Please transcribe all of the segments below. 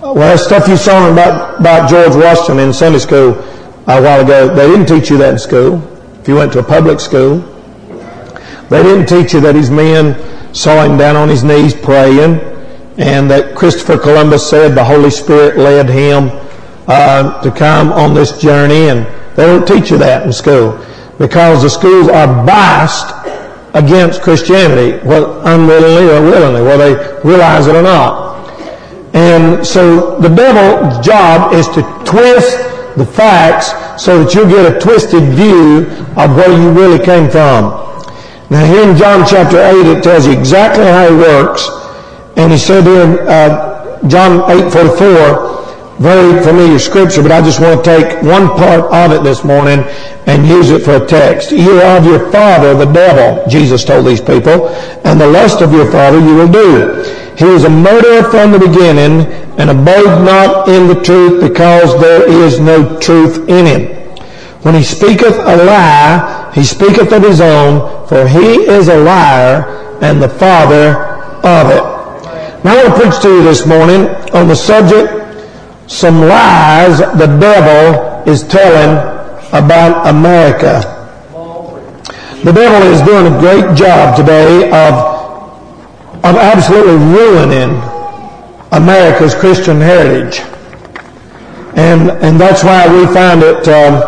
Well, that's stuff you saw about George Washington in Sunday school a while ago. They didn't teach you that in school. If you went to a public school, they didn't teach you that his men saw him down on his knees praying, and that Christopher Columbus said the Holy Spirit led him to come on this journey. And they don't teach you that in school, because the schools are biased against Christianity, whether unwillingly or willingly, whether they realize it or not. And so the devil's job is to twist the facts so that you get a twisted view of where you really came from. Now here in John chapter 8, it tells you exactly how he works. And he said here in John 8:44, very familiar scripture, but I just want to take one part of it this morning and use it for a text. You are of your father, the devil, Jesus told these people, and the lust of your father you will do. He was a murderer from the beginning, and abode not in the truth, because there is no truth in him. When he speaketh a lie, he speaketh of his own, for he is a liar and the father of it. Now I want to preach to you this morning on the subject, some lies the devil is telling about America. The devil is doing a great job today of absolutely ruining America's Christian heritage. And that's why we find it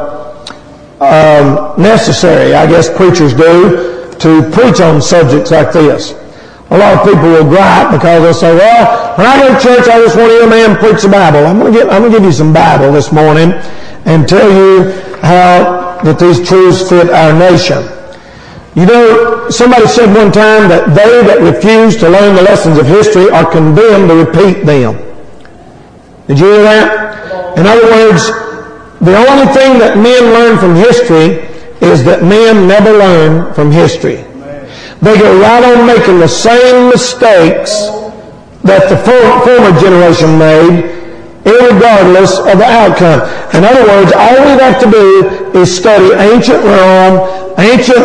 necessary, I guess preachers do, to preach on subjects like this. A lot of people will gripe because they'll say, well, when I go to church, I just want to hear a man preach the Bible. I'm going to give you some Bible this morning and tell you how that these truths fit our nation. You know, somebody said one time that they that refuse to learn the lessons of history are condemned to repeat them. Did you hear that? In other words, the only thing that men learn from history is that men never learn from history. They go right on making the same mistakes that the former generation made, irregardless of the outcome. In other words, all we have to do is study ancient Rome, ancient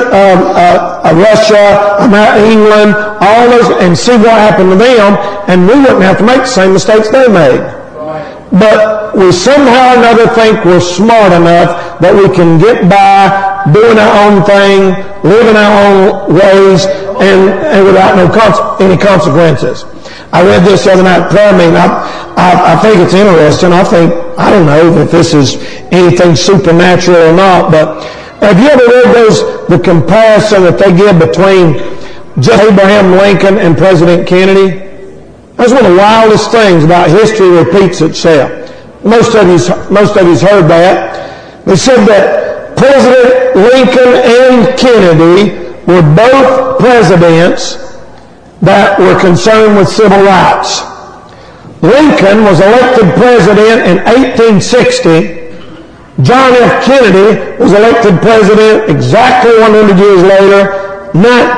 Russia, England, all those, and see what happened to them, and we wouldn't have to make the same mistakes they made. But we somehow or another think we're smart enough that we can get by doing our own thing, living our own ways, and without any consequences. I read this the other night at prayer meeting. I think it's interesting. I don't know if this is anything supernatural or not, but have you ever read the comparison that they give between just Abraham Lincoln and President Kennedy? That's one of the wildest things about history repeats itself. Most of you's heard that. They said that President Lincoln and Kennedy were both presidents that were concerned with civil rights. Lincoln was elected president in 1860. John F. Kennedy was elected president exactly 100 years later,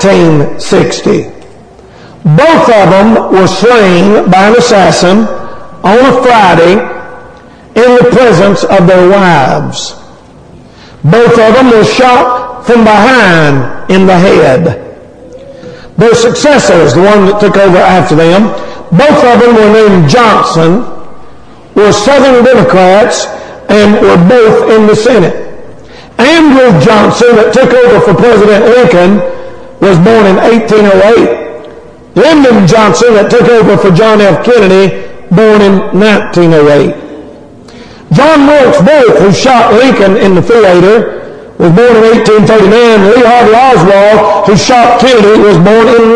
1960. Both of them were slain by an assassin on a Friday in the presence of their wives. Both of them were shot from behind in the head. Their successors, the one that took over after them, both of them were named Johnson, were Southern Democrats, and were both in the Senate. Andrew Johnson, that took over for President Lincoln, was born in 1808. Lyndon Johnson, that took over for John F. Kennedy, born in 1908. John Wilkes Booth, who shot Lincoln in the theater, was born in 1839. Lee Harvey Oswald, who shot Kennedy, was born in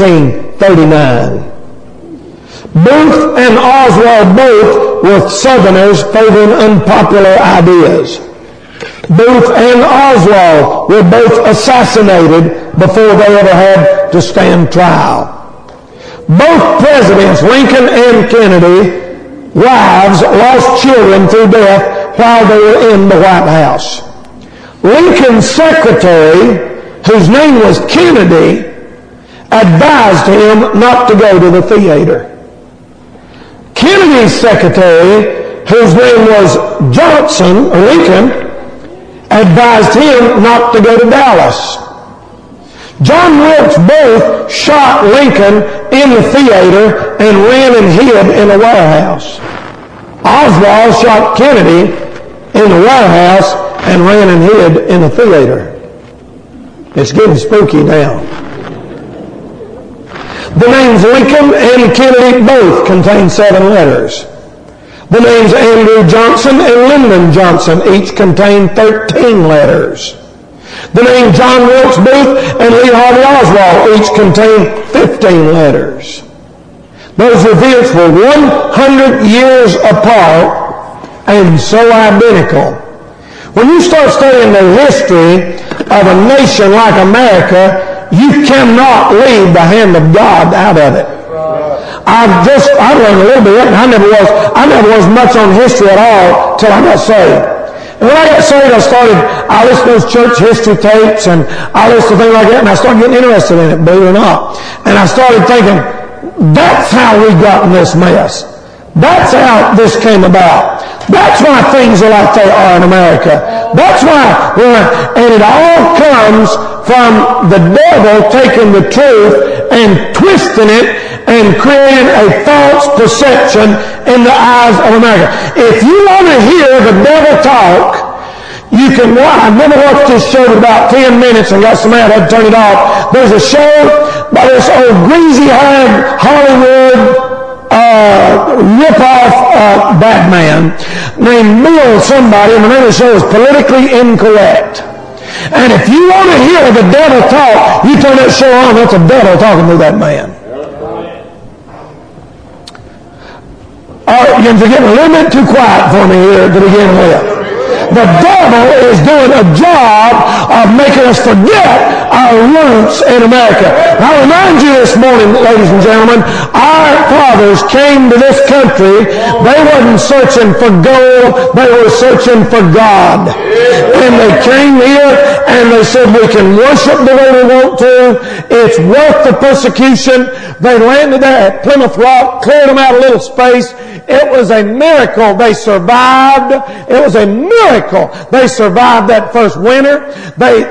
1939. Booth and Oswald both were Southerners favoring unpopular ideas. Booth and Oswald were both assassinated before they ever had to stand trial. Both presidents, Lincoln and Kennedy, wives lost children through death while they were in the White House. Lincoln's secretary, whose name was Kennedy, advised him not to go to the theater. Kennedy's secretary, whose name was Johnson, or Lincoln, advised him not to go to Dallas. John Wilkes Booth shot Lincoln in the theater and ran and hid in a warehouse. Oswald shot Kennedy in the White House and ran and hid in the theater. It's getting spooky now. The names Lincoln and Kennedy both contain 7 letters. The names Andrew Johnson and Lyndon Johnson each contain 13 letters. The name John Wilkes Booth and Lee Harvey Oswald each contain 15 letters. Those events were 100 years apart and so identical. When you start studying the history of a nation like America, you cannot leave the hand of God out of it. I learned a little bit. I never was much on history at all till I got saved. And when I got saved, I listened to those church history tapes and I listened to things like that, and I started getting interested in it, believe it or not. And I started thinking, that's how we got in this mess. That's how this came about. That's why things are like they are in America. That's why and it all comes from the devil taking the truth and twisting it and creating a false perception in the eyes of America. If you want to hear the devil talk, you can watch. I've never watched this show in about 10 minutes and got so mad I had to turn it off. There's a show by this old greasy-haired Hollywood rip-off bad man named Bill somebody, and the name of the show is Politically Incorrect. And if you want to hear the devil talk, you turn that show on, that's the devil talking to that man. You're getting a little bit too quiet for me here to begin with. The devil is doing a job of making us forget our roots in America. I remind you this morning, ladies and gentlemen, our fathers came to this country. They wasn't searching for gold. They were searching for God. And they came here and they said, we can worship the way we want to. It's worth the persecution. They landed there at Plymouth Rock, cleared them out a little space. It was a miracle they survived. It was a miracle they survived that first winter. They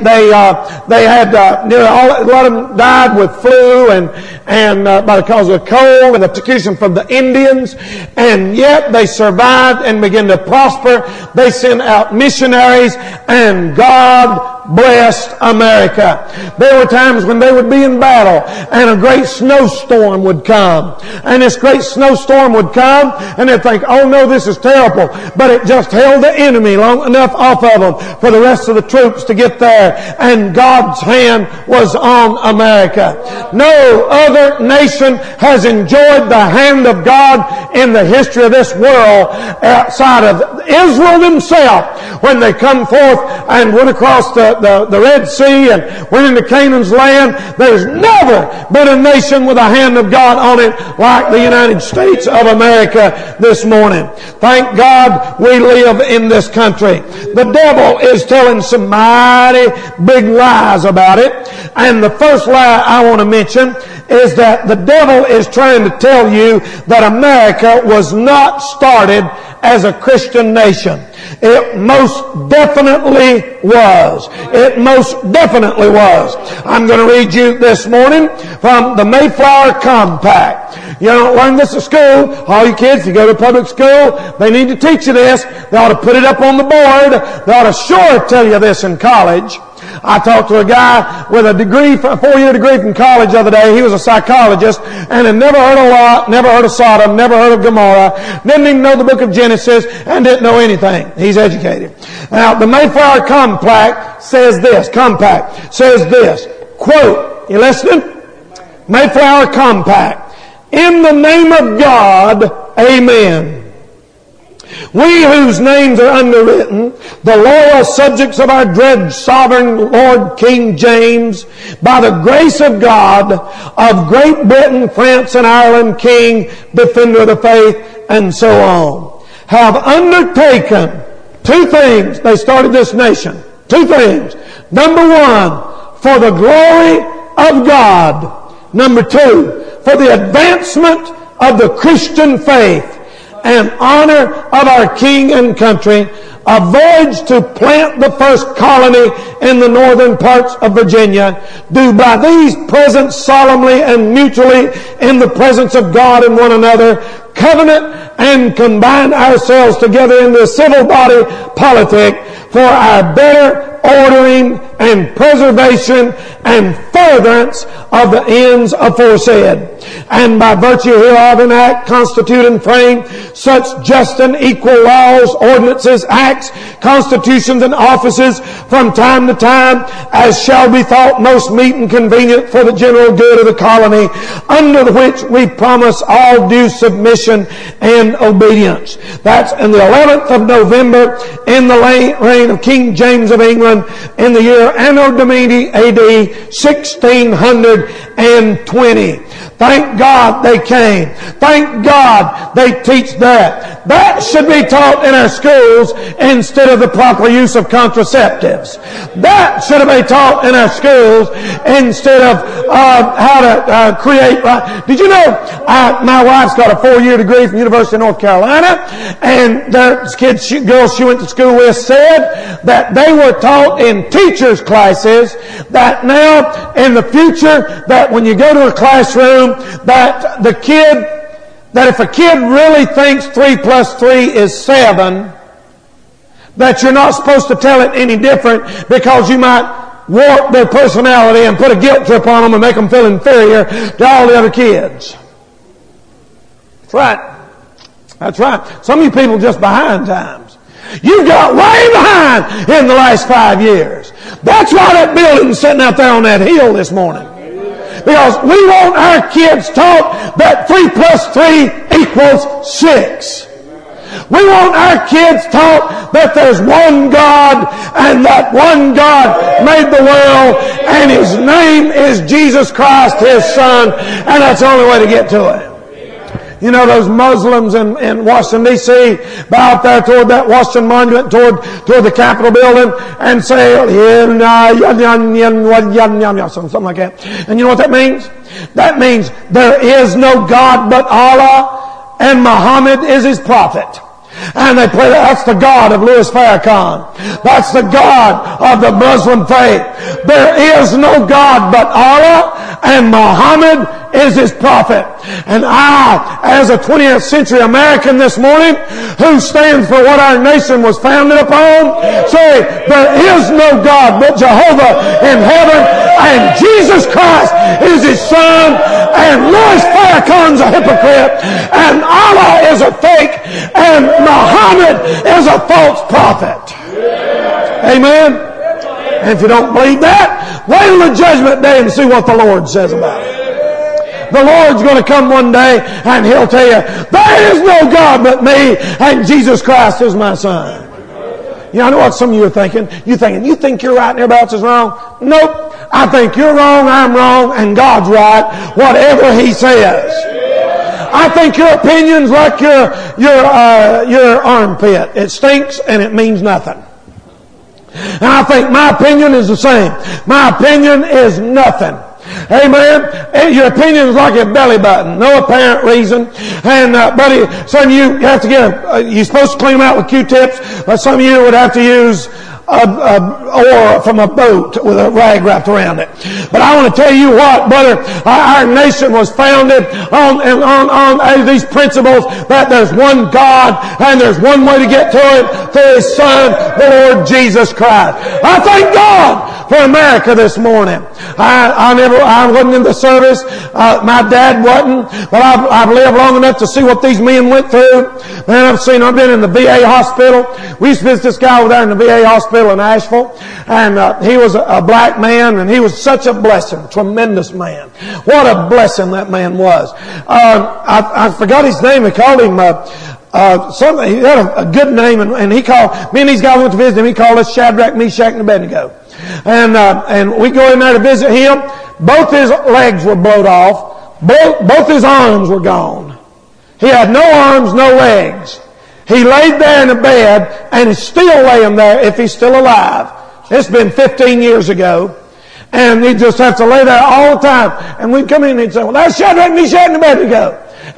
had a lot of them died with flu and because of cold and the persecution from the Indians, and yet they survived and began to prosper. They sent out missionaries, and God blessed America. There were times when they would be in battle and a great snowstorm would come. And this great snowstorm would come and they'd think, oh no, this is terrible. But it just held the enemy long enough off of them for the rest of the troops to get there. And God's hand was on America. No other nation has enjoyed the hand of God in the history of this world outside of Israel themselves. When they come forth and went across the Red Sea and went into Canaan's land, there's never been a nation with a hand of God on it like the United States of America this morning. Thank God we live in this country. The devil is telling some mighty big lies about it. And the first lie I want to mention is that the devil is trying to tell you that America was not started as a Christian nation. It most definitely was. It most definitely was. I'm going to read you this morning from the Mayflower Compact. You don't learn this at school. All you kids, if you go to public school, they need to teach you this. They ought to put it up on the board. They ought to sure tell you this in college. I talked to a guy with a degree, a 4-year degree from college the other day. He was a psychologist and had never heard of Lot, never heard of Sodom, never heard of Gomorrah, didn't even know the book of Genesis, and didn't know anything. He's educated. Now, the Mayflower Compact says this, quote, you listening? Mayflower Compact. In the name of God, amen. We whose names are underwritten, the loyal subjects of our dread sovereign Lord King James, by the grace of God, of Great Britain, France, and Ireland, King, defender of the faith, and so on, have undertaken 2 things. They started this nation. 2 things. Number 1, for the glory of God. Number 2, for the advancement of the Christian faith. and honor of our king and country, a voyage to plant the first colony in the northern parts of Virginia, do by these presents solemnly and mutually in the presence of God and one another, covenant and combine ourselves together in the civil body politic for our better ordering and preservation and furtherance of the ends aforesaid. And by virtue hereof enact, constitute, and frame such just and equal laws, ordinances, acts, constitutions, and offices from time to time as shall be thought most meet and convenient for the general good of the colony, under which we promise all due submission and obedience. That's in the 11th of November in the reign of King James of England in the year Anno Domini AD 1620. Thank God they came. Thank God they teach that. That should be taught in our schools instead of the proper use of contraceptives. That should have been taught in our schools instead of how to create. Did you know my wife's got a 4-year degree from University of North Carolina, and their girls she went to school with said that they were taught in teachers' classes that now in the future that when you go to a classroom that if a kid really thinks 3 plus 3 is 7, that you're not supposed to tell it any different because you might warp their personality and put a guilt trip on them and make them feel inferior to all the other kids. That's right. That's right. Some of you people are just behind times. You got way behind in the last 5 years. That's why that building's sitting out there on that hill this morning. Because we want our kids taught that 3 plus 3 equals 6. We want our kids taught that there's one God and that one God made the world and His name is Jesus Christ, His Son, and that's the only way to get to it. You know, those Muslims in Washington, D.C. bow out there toward that Washington Monument, toward the Capitol building, and say, something like that. And you know what that means? That means there is no God but Allah, and Muhammad is his prophet. And they play that's the God of Louis Farrakhan. That's the God of the Muslim faith. There is no God but Allah, and Muhammad is his prophet. And I, as a 20th century American this morning, who stands for what our nation was founded upon, say there is no God but Jehovah in heaven, and Jesus Christ is His Son, and Louis Farrakhan's a hypocrite, and Allah is a fake, and Muhammad is a false prophet. Amen? And if you don't believe that, wait till the judgment day and see what the Lord says about it. The Lord's going to come one day and He'll tell you, there is no God but me, and Jesus Christ is my Son. You know, I know what some of you are thinking. You think you're right and everybody else is wrong? Nope. I think you're wrong, I'm wrong, and God's right, whatever He says. I think your opinion's like your armpit. It stinks and it means nothing. And I think my opinion is the same. My opinion is nothing. Amen. Your opinion is like a belly button, no apparent reason. And buddy, some of you have to you're supposed to clean them out with Q-tips, but some of you would have to use or from a boat with a rag wrapped around it. But I want to tell you what, brother, our nation was founded on these principles that there's one God and there's one way to get to it through His Son, the Lord Jesus Christ. I thank God for America this morning. I wasn't in the service. My dad wasn't, but I've lived long enough to see what these men went through. Man, I've been in the VA hospital. We used to visit this guy over there in the VA hospital in Asheville, and he was a black man, and he was such a blessing, tremendous man. What a blessing that man was. I forgot his name. They called him something. He had a good name, and he called me and these guys went to visit him. He called us Shadrach, Meshach, and Abednego. And we go in there to visit him. Both his legs were blowed off. Both his arms were gone. He had no arms, no legs. He laid there in a bed and is still laying there if he's still alive. It's been 15 years ago. And he'd just have to lay there all the time. And we'd come in and he'd say, well, that's Shadrach, Meshach, and Abednego.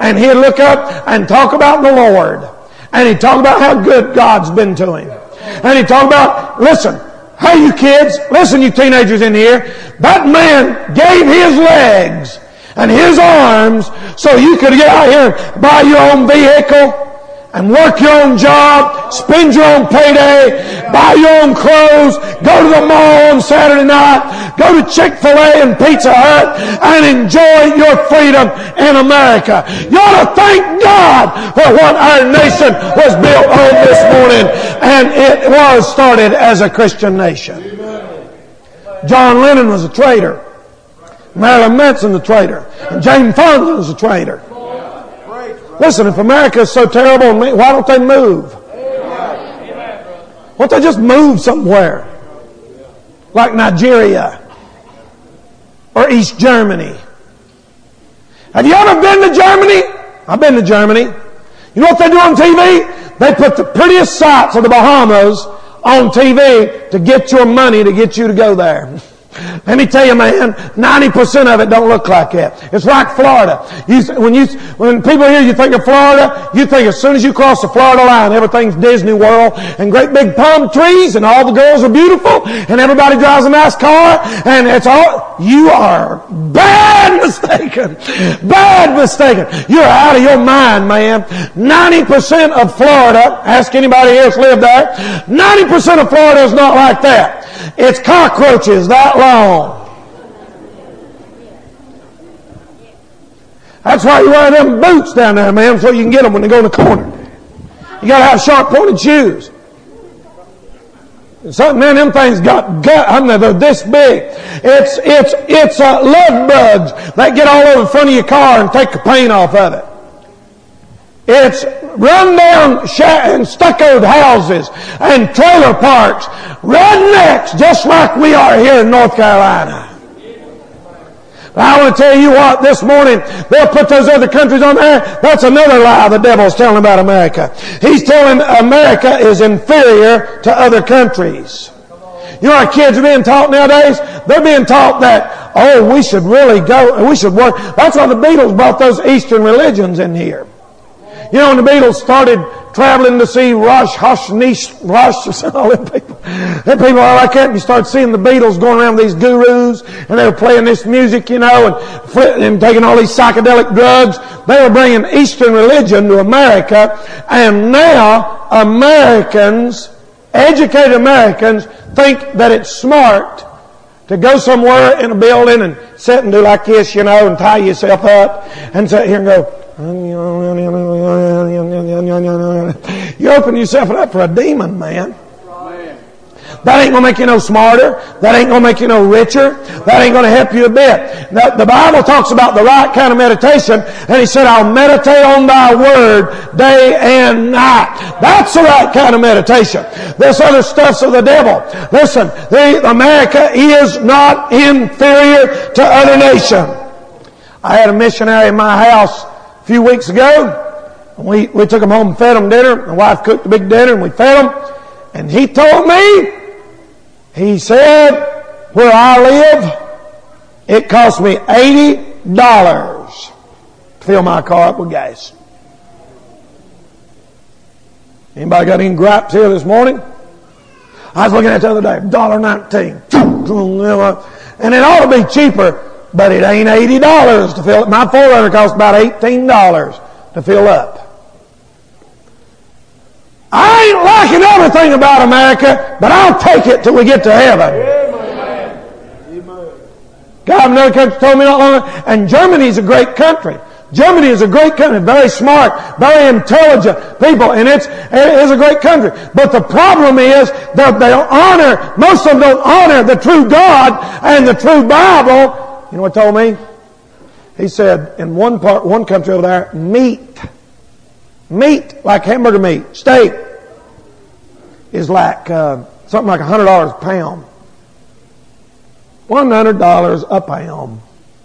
and he'd look up and talk about the Lord. And he'd talk about how good God's been to him. And he'd talk about, listen, hey you kids, listen you teenagers in here, that man gave his legs and his arms so you could get out here and buy your own vehicle and work your own job, spend your own payday, buy your own clothes, go to the mall on Saturday night, go to Chick-fil-A and Pizza Hut, and enjoy your freedom in America. You ought to thank God for what our nation was built on this morning, and it was started as a Christian nation. John Lennon was a traitor. Marilyn Manson was a traitor. And James Fonda was a traitor. Listen, if America is so terrible, why don't they move? Why don't they just move somewhere? Like Nigeria or East Germany. Have you ever been to Germany? I've been to Germany. You know what they do on TV? They put the prettiest sights of the Bahamas on TV to get your money to get you to go there. Let me tell you, man, 90% of it don't look like that. It's like Florida. When people hear you think of Florida, you think as soon as you cross the Florida line, everything's Disney World and great big palm trees and all the girls are beautiful and everybody drives a nice car and it's all, you are bad mistaken. Bad mistaken. You're out of your mind, man. 90% of Florida, ask anybody else live there, 90% of Florida is not like that. It's cockroaches that long. That's why you wear them boots down there, man, so you can get them when they go in the corner. You got to have sharp pointed shoes. Something, man, them things got gut. I mean, they're this big. It's love bugs that get all over the front of your car and take the paint off of it. It's run down and stuccoed houses and trailer parks, rednecks, just like we are here in North Carolina. But I want to tell you what, this morning, they'll put those other countries on there. That's another lie the devil's telling about America. He's telling America is inferior to other countries. You know, our kids are being taught nowadays? They're being taught that, oh, we should really go, we should work. That's why the Beatles brought those Eastern religions in here. You know, when the Beatles started traveling to see Rush, all them people are like that, and you start seeing the Beatles going around with these gurus, and they were playing this music, you know, and taking all these psychedelic drugs. They were bringing Eastern religion to America, and now Americans, educated Americans, think that it's smart to go somewhere in a building and sit and do like this, you know, and tie yourself up, and sit here and go, you open yourself up for a demon, man. That ain't going to make you no smarter. That ain't going to make you no richer. That ain't going to help you a bit. The Bible talks about the right kind of meditation, and he said, I'll meditate on thy word day and night. That's the right kind of meditation. This other stuff's of the devil. Listen, America is not inferior to other nations. I had a missionary in my house a few weeks ago. We took them home and fed them dinner. My wife cooked a big dinner and we fed them. And he told me, he said, where I live, it cost me $80 to fill my car up with gas. Anybody got any gripes here this morning? I was looking at it the other day, $1.19. And it ought to be cheaper. But it ain't $80 to fill it. My 4Runner costs about $18 to fill up. I ain't liking everything about America, but I'll take it till we get to heaven. God, another country told me not long ago, and Germany's a great country. Germany is a great country, very smart, very intelligent people, and it is a great country. But the problem is that they don't honor, most of them don't honor the true God and the true Bible. You know what he told me? He said, in one country over there, meat, like hamburger meat, steak, is like something like $100 a pound. $100 a pound.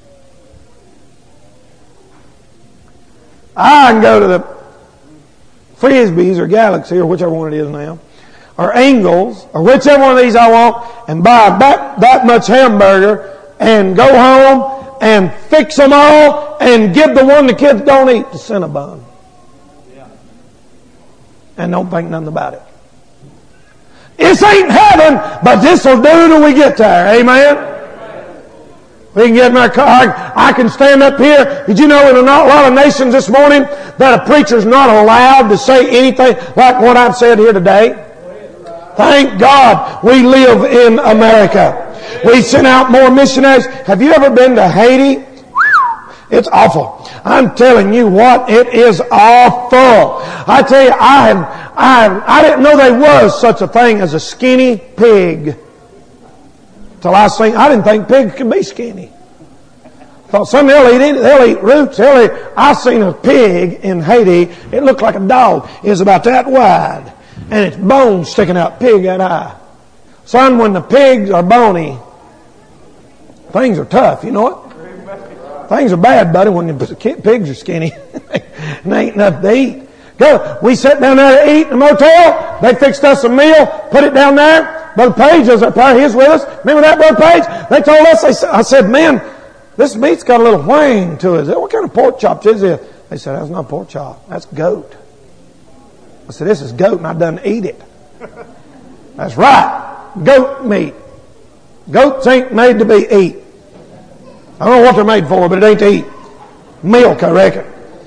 I can go to the Frisbees or Galaxy or whichever one it is now, or Ingles, or whichever one of these I want, and buy that much hamburger and go home and fix them all and give the one the kids don't eat to Cinnabon. And don't think nothing about it. This ain't heaven, but this will do till we get there. Amen? We can get in our car. I can stand up here. Did you know in a lot of nations this morning that a preacher's not allowed to say anything like what I've said here today? Thank God we live in America. We send out more missionaries. Have you ever been to Haiti? It's awful. I'm telling you what, it is awful. I tell you, I didn't know there was such a thing as a skinny pig. Till I didn't think pigs could be skinny. Thought some they'll eat roots. I seen a pig in Haiti. It looked like a dog. It was about that wide, and its bones sticking out pig that high. Son, when the pigs are bony, things are tough. You know it. Things are bad, buddy, when the pigs are skinny. And they ain't enough to eat. We sat down there to eat in the motel. They fixed us a meal, put it down there. Brother Page was up there. He was with us. Remember that, Brother Page? They told us, I said, man, this meat's got a little wang to it. What kind of pork chops is it? They said, that's not pork chop. That's goat. I said, this is goat, and I done eat it. That's right. Goat meat. Goats ain't made to be eat. I don't know what they're made for, but it ain't to eat. Milk, I reckon.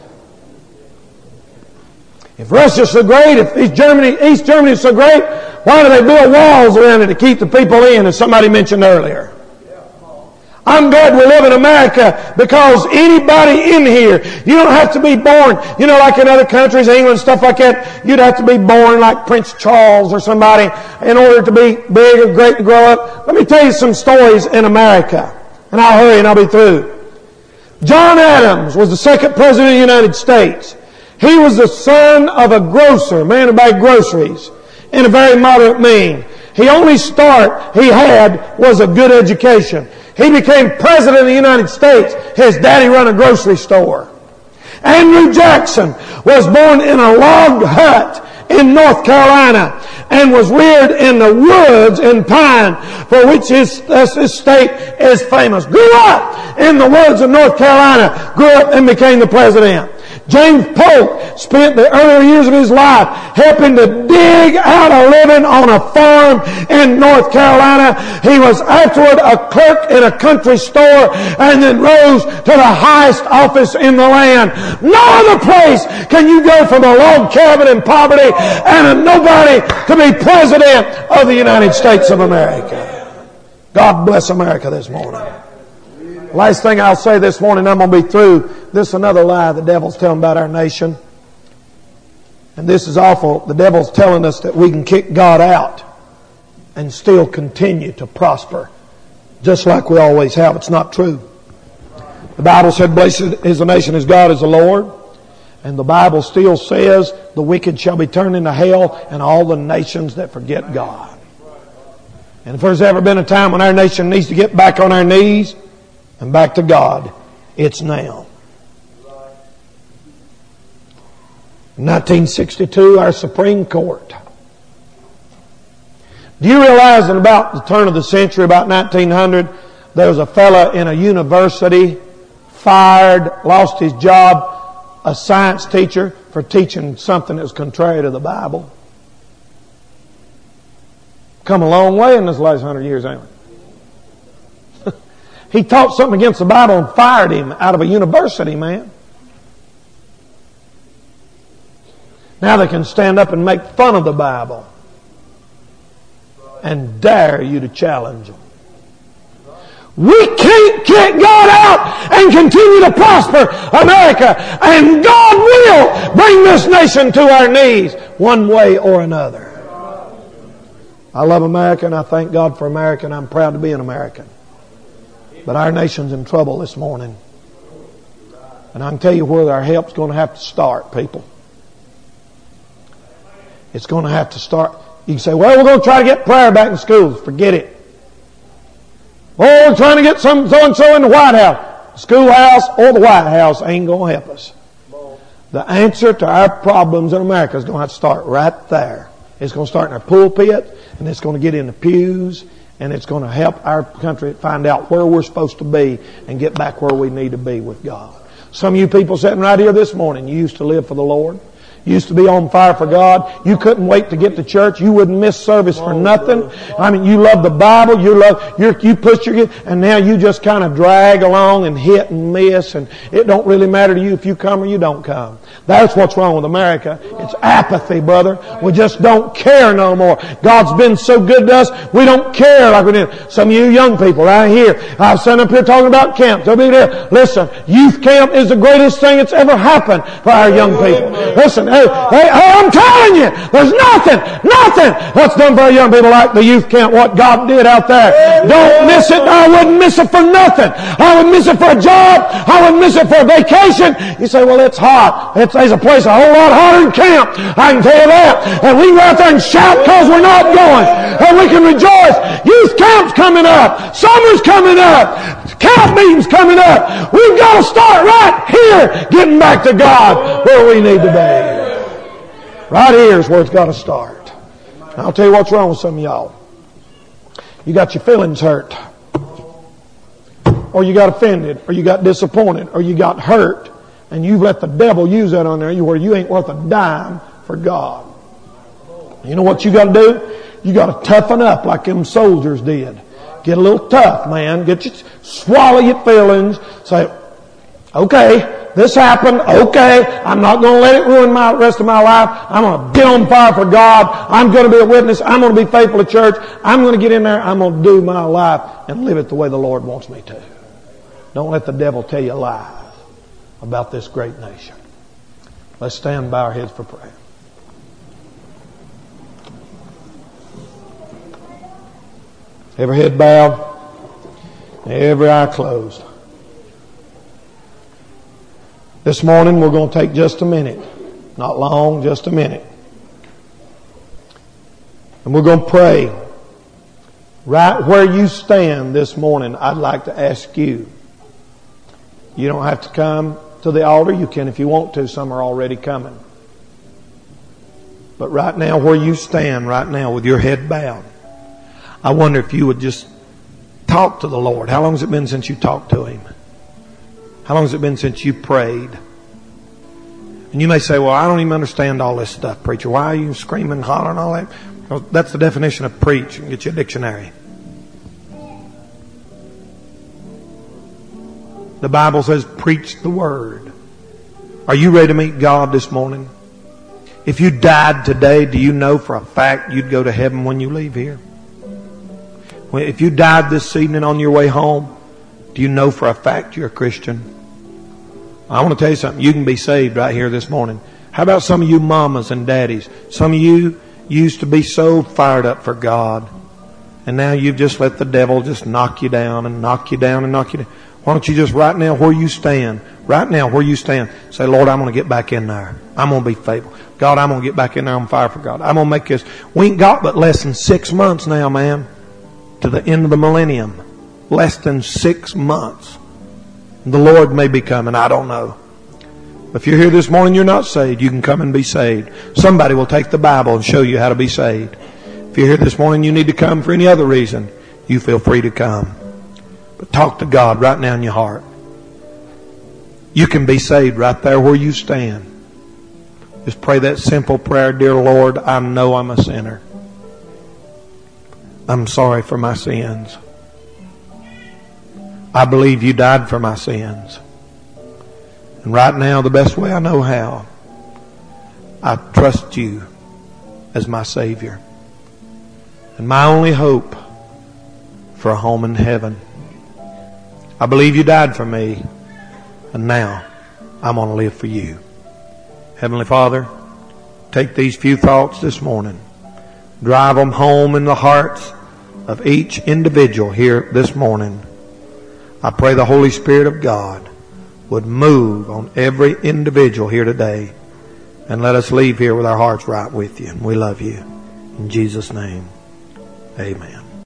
If Russia's so great, if East Germany is so great, why do they build walls around it to keep the people in, as somebody mentioned earlier? I'm glad we live in America because anybody in here, you don't have to be born, like in other countries, England, stuff like that, you'd have to be born like Prince Charles or somebody in order to be big or great and grow up. Let me tell you some stories in America, and I'll hurry and I'll be through. John Adams was the second president of the United States. He was the son of a grocer, a man who made groceries, in a very moderate means. The only start he had was a good education. He became president of the United States. His daddy run a grocery store. Andrew Jackson was born in a log hut in North Carolina and was reared in the woods in Pine, for which his state is famous. Grew up in the woods of North Carolina, grew up and became the president. James Polk spent the earlier years of his life helping to dig out a living on a farm in North Carolina. He was afterward a clerk in a country store and then rose to the highest office in the land. No other place can you go from a log cabin in poverty and a nobody to be president of the United States of America. God bless America this morning. Last thing I'll say this morning, I'm going to be through. This is another lie the devil's telling about our nation. And this is awful. The devil's telling us that we can kick God out and still continue to prosper, just like we always have. It's not true. The Bible said, blessed is the nation as God is the Lord. And the Bible still says, the wicked shall be turned into hell, and all the nations that forget God. And if there's ever been a time when our nation needs to get back on our knees and back to God, it's now. In 1962, our Supreme Court. Do you realize that about the turn of the century, about 1900, there was a fella in a university fired, lost his job, a science teacher, for teaching something that was contrary to the Bible? Come a long way in this last 100 years, ain't we? He taught something against the Bible and fired him out of a university, man. Now they can stand up and make fun of the Bible and dare you to challenge them. We can't kick God out and continue to prosper America, and God will bring this nation to our knees one way or another. I love America and I thank God for America, and I'm proud to be an American. But our nation's in trouble this morning. And I can tell you where our help's going to have to start, people. It's going to have to start. You can say, well, we're going to try to get prayer back in schools. Forget it. Oh, we're trying to get some so-and-so in the White House. The schoolhouse or the White House ain't going to help us. The answer to our problems in America is going to have to start right there. It's going to start in our pulpit, and it's going to get in the pews, And it's going to help our country find out where we're supposed to be and get back where we need to be with God. Some of you people sitting right here this morning, you used to live for the Lord. You used to be on fire for God. You couldn't wait to get to church. You wouldn't miss service for nothing. I mean, you love the Bible. You push your gift, and now you just kind of drag along and hit and miss, and it don't really matter to you if you come or you don't come. That's what's wrong with America. It's apathy, brother. We just don't care no more. God's been so good to us, we don't care like we did. Some of you young people right here, I've sat up here talking about camps. They'll be there. Listen, youth camp is the greatest thing that's ever happened for our young people. Listen, hey, I'm telling you, there's nothing what's done for our young people like the youth camp, what God did out there. Don't miss it. I wouldn't miss it for nothing. I wouldn't miss it for a job. I wouldn't miss it for a vacation. You say, well, it's hot. There's a place a whole lot hotter than camp. I can tell you that. And we can go out there and shout because we're not going. And we can rejoice. Youth camp's coming up. Summer's coming up. Camp meeting's coming up. We've got to start right here getting back to God where we need to be. Right here is where it's got to start. I'll tell you what's wrong with some of y'all. You got your feelings hurt. Or you got offended. Or you got disappointed. Or you got hurt. And you've let the devil use that on there where you ain't worth a dime for God. You know what you got to do? You got to toughen up like them soldiers did. Get a little tough, man. Swallow your feelings. Say, okay, this happened. Okay, I'm not going to let it ruin the rest of my life. I'm going to get on fire for God. I'm going to be a witness. I'm going to be faithful to church. I'm going to get in there. I'm going to do my life and live it the way the Lord wants me to. Don't let the devil tell you lies about this great nation. Let's stand and bow our heads for prayer. Every head bowed, every eye closed. This morning we're going to take just a minute. Not long, just a minute. And we're going to pray. Right where you stand this morning, I'd like to ask you. You don't have to come to the altar. You can if you want to. Some are already coming. But right now, where you stand right now with your head bowed, I wonder if you would just talk to the Lord. How long has it been since you talked to Him? How long has it been since you prayed? And you may say, well, I don't even understand all this stuff, preacher. Why are you screaming, hollering, all that? Well, that's the definition of preach. Get you a dictionary. The Bible says, preach the Word. Are you ready to meet God this morning? If you died today, do you know for a fact you'd go to heaven when you leave here? If you died this evening on your way home, do you know for a fact you're a Christian? I want to tell you something. You can be saved right here this morning. How about some of you mamas and daddies? Some of you used to be so fired up for God, and now you've just let the devil just knock you down and knock you down and knock you down. Why don't you just right now where you stand, say, Lord, I'm going to get back in there. I'm going to be faithful. God, I'm going to get back in there on fire for God. I'm going to make this. We ain't got but less than 6 months now, man, to the end of the millennium. Less than 6 months. The Lord may be coming. I don't know. If you're here this morning, you're not saved, you can come and be saved. Somebody will take the Bible and show you how to be saved. If you're here this morning, you need to come for any other reason, you feel free to come. But talk to God right now in your heart. You can be saved right there where you stand. Just pray that simple prayer. Dear Lord, I know I'm a sinner. I'm sorry for my sins. I believe you died for my sins. And right now, the best way I know how, I trust you as my Savior. And my only hope for a home in heaven. I believe you died for me, and now I'm going to live for you. Heavenly Father, take these few thoughts this morning. Drive them home in the hearts of each individual here this morning. I pray the Holy Spirit of God would move on every individual here today and let us leave here with our hearts right with you. And we love you. In Jesus' name, amen.